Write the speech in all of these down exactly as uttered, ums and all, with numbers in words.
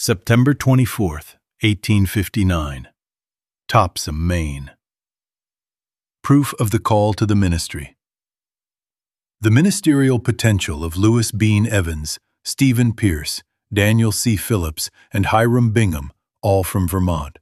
September twenty-fourth, eighteen fifty-nine. Topsham, Maine. Proof of the call to the ministry. The ministerial potential of Louis Bean Evans, Stephen Pierce, Daniel C. Phillips, and Hiram Bingham, all from Vermont.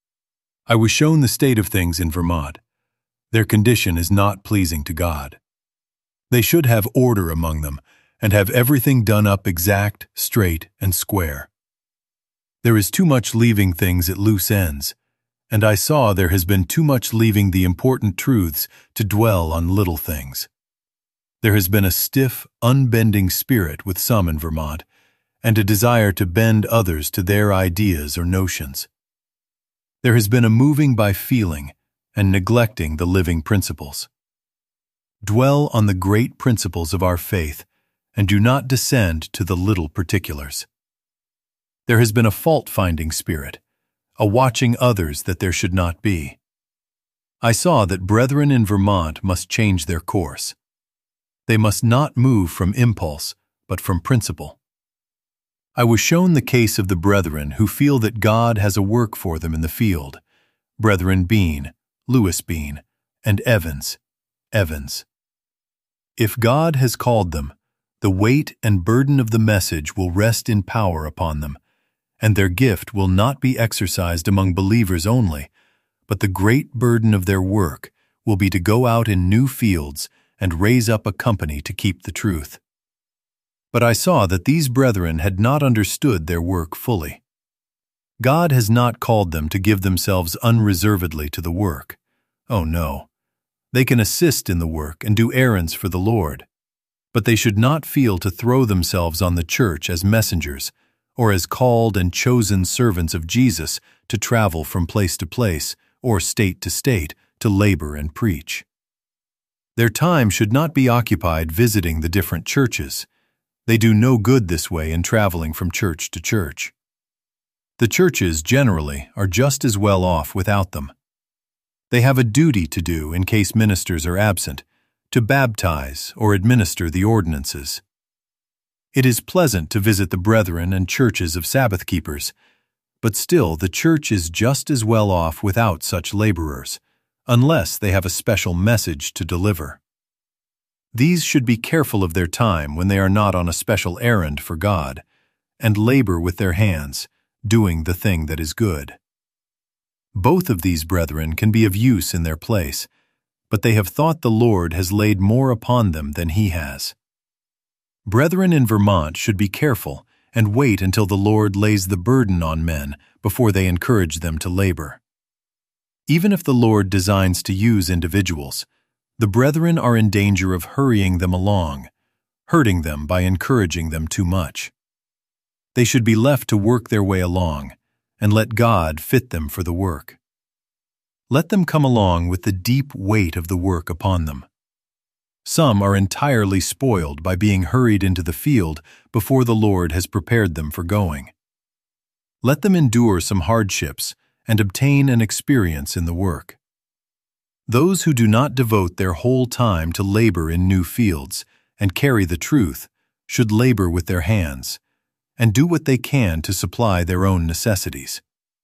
I was shown the state of things in Vermont. Their condition is not pleasing to God. They should have order among them, and have everything done up exact, straight, and square. There is too much leaving things at loose ends, and I saw there has been too much leaving the important truths to dwell on little things. There has been a stiff, unbending spirit with some in Vermont, and a desire to bend others to their ideas or notions. There has been a moving by feeling and neglecting the living principles. Dwell on the great principles of our faith, and do not descend to the little particulars. There has been a fault-finding spirit, a watching others that there should not be. I saw that brethren in Vermont must change their course. They must not move from impulse, but from principle. I was shown the case of the brethren who feel that God has a work for them in the field, Brethren Bean, Louis Bean, and Evans, Evans. If God has called them, the weight and burden of the message will rest in power upon them, and their gift will not be exercised among believers only, but the great burden of their work will be to go out in new fields and raise up a company to keep the truth. But I saw that these brethren had not understood their work fully. God has not called them to give themselves unreservedly to the work. Oh no. They can assist in the work and do errands for the Lord, but they should not feel to throw themselves on the church as messengers, or as called and chosen servants of Jesus to travel from place to place, or state to state, to labor and preach. Their time should not be occupied visiting the different churches. They do no good this way in traveling from church to church. The churches, generally, are just as well off without them. They have a duty to do in case ministers are absent, to baptize or administer the ordinances. It is pleasant to visit the brethren and churches of Sabbath keepers, but still the church is just as well off without such laborers, unless they have a special message to deliver. These should be careful of their time when they are not on a special errand for God, and labor with their hands, doing the thing that is good. Both of these brethren can be of use in their place, but they have thought the Lord has laid more upon them than He has. Brethren in Vermont should be careful and wait until the Lord lays the burden on men before they encourage them to labor. Even if the Lord designs to use individuals, the brethren are in danger of hurrying them along, hurting them by encouraging them too much. They should be left to work their way along, and let God fit them for the work. Let them come along with the deep weight of the work upon them. Some are entirely spoiled by being hurried into the field before the Lord has prepared them for going. Let them endure some hardships and obtain an experience in the work. Those who do not devote their whole time to labor in new fields and carry the truth should labor with their hands and do what they can to supply their own necessities.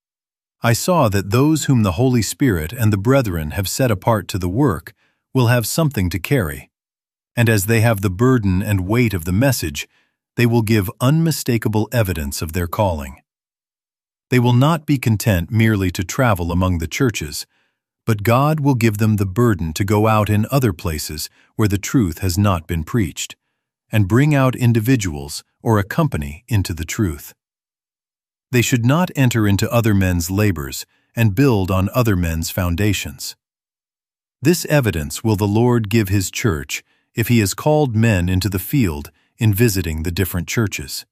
I saw that those whom the Holy Spirit and the brethren have set apart to the work will have something to carry, and as they have the burden and weight of the message, they will give unmistakable evidence of their calling. They will not be content merely to travel among the churches, but God will give them the burden to go out in other places where the truth has not been preached, and bring out individuals or a company into the truth. They should not enter into other men's labors and build on other men's foundations. This evidence will the Lord give His church if He has called men into the field in visiting the different churches.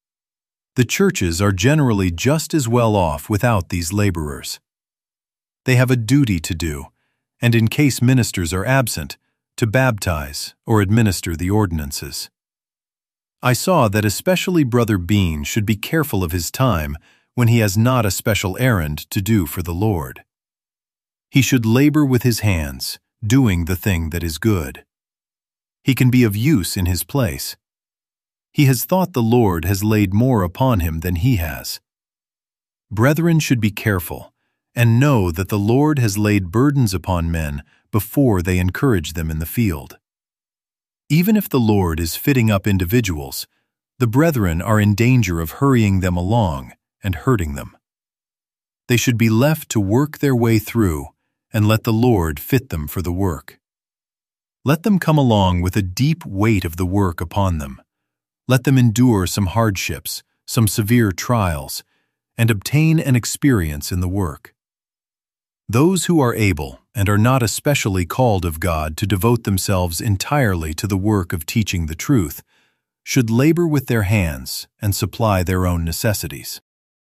The churches are generally just as well off without these laborers. They have a duty to do, and in case ministers are absent, to baptize or administer the ordinances. I saw that especially Brother Bean should be careful of his time when he has not a special errand to do for the Lord. He should labor with his hands, doing the thing that is good. He can be of use in his place. He has thought the Lord has laid more upon him than he has. Brethren should be careful, and know that the Lord has laid burdens upon men before they encourage them in the field. Even if the Lord is fitting up individuals, the brethren are in danger of hurrying them along and hurting them. They should be left to work their way through and let the Lord fit them for the work. Let them come along with a deep weight of the work upon them. Let them endure some hardships, some severe trials, and obtain an experience in the work. Those who are able and are not especially called of God to devote themselves entirely to the work of teaching the truth should labor with their hands and supply their own necessities.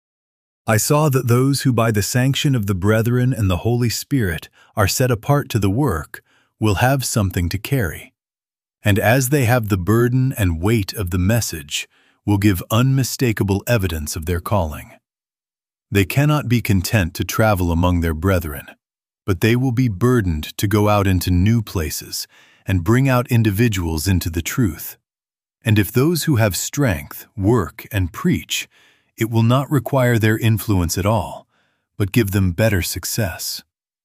I saw that those who by the sanction of the brethren and the Holy Spirit are set apart to the work will have something to carry, and as they have the burden and weight of the message, will give unmistakable evidence of their calling. They cannot be content to travel among their brethren, but they will be burdened to go out into new places and bring out individuals into the truth. And if those who have strength work and preach, it will not require their influence at all, but give them better success.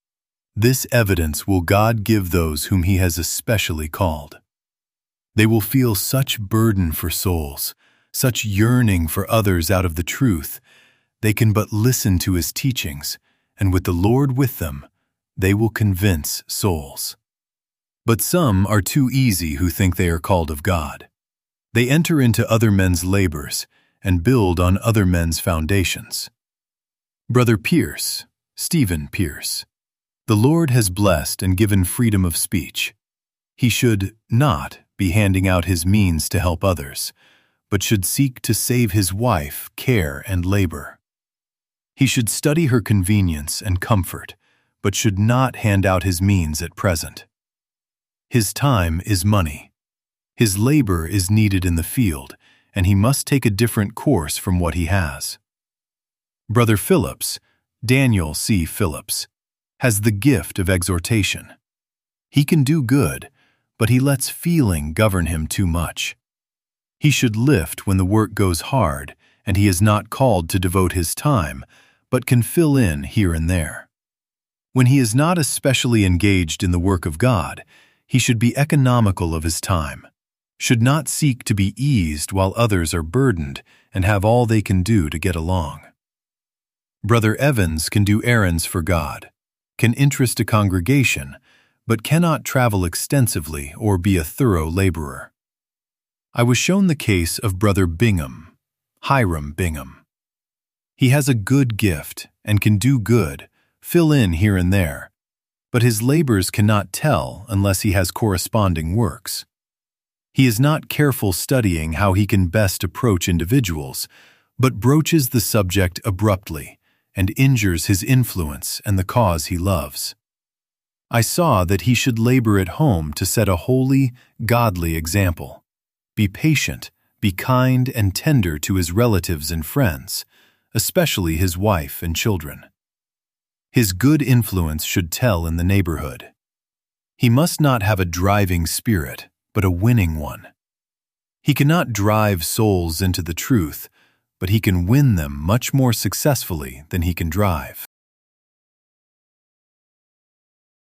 This evidence will God give those whom He has especially called. They will feel such burden for souls, such yearning for others out of the truth, they can but listen to His teachings, and with the Lord with them, they will convince souls. But some are too easy who think they are called of God. They enter into other men's labors and build on other men's foundations. Brother Pierce, Stephen Pierce, the Lord has blessed and given freedom of speech. He should not be handing out his means to help others, but should seek to save his wife care and labor. He should study her convenience and comfort, but should not hand out his means at present. His time is money. His labor is needed in the field, and he must take a different course from what he has. Brother Phillips, Daniel C. Phillips, has the gift of exhortation. He can do good, but he lets feeling govern him too much. He should lift when the work goes hard, and he is not called to devote his time, but can fill in here and there. When he is not especially engaged in the work of God, he should be economical of his time, should not seek to be eased while others are burdened and have all they can do to get along. Brother Evans can do errands for God, can interest a congregation, but cannot travel extensively or be a thorough laborer. I was shown the case of Brother Bingham, Hiram Bingham. He has a good gift and can do good, fill in here and there, but his labors cannot tell unless he has corresponding works. He is not careful studying how he can best approach individuals, but broaches the subject abruptly and injures his influence and the cause he loves. I saw that he should labor at home to set a holy, godly example. Be patient, be kind and tender to his relatives and friends, especially his wife and children. His good influence should tell in the neighborhood. He must not have a driving spirit, but a winning one. He cannot drive souls into the truth, but he can win them much more successfully than he can drive.